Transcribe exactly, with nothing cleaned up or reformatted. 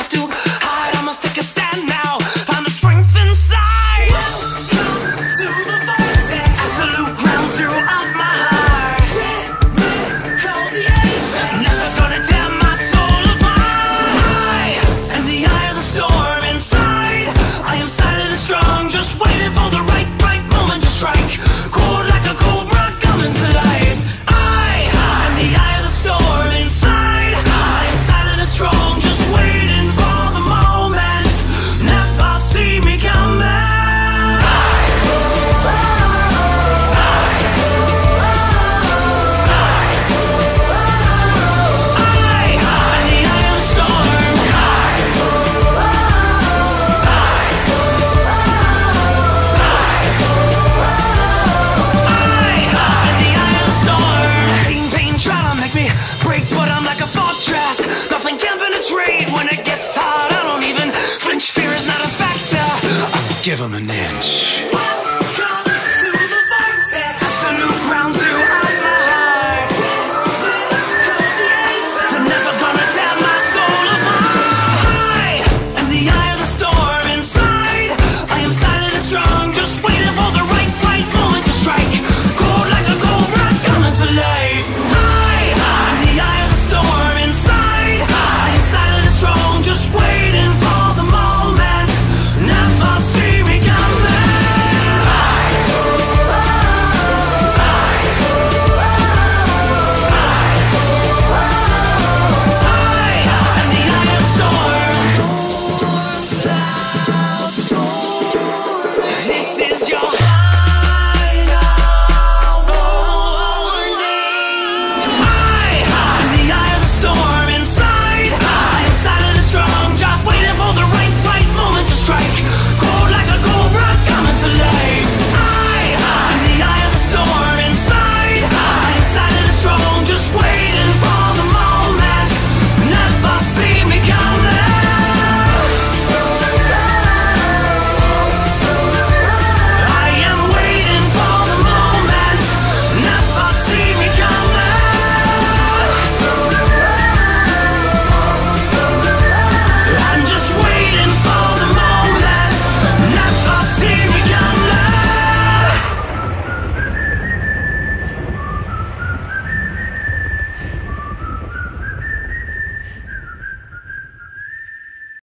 have to hide, I must take a stand now. Find the strength inside. Welcome to the vortex, absolute ground zero of my heart. Call the apex, nothing's gonna tear my soul apart. In the eye of the storm inside, I am silent and strong, just waiting for the right, right moment to strike. Cold like a cobra coming to life. I, in the eye of the storm inside, I am silent and strong, just waiting for the moment. Never see me coming. Break, but I'm like a fortress. Nothing can penetrate when it gets hard. I don't even flinch. Fear is not a factor. I'll give him an inch.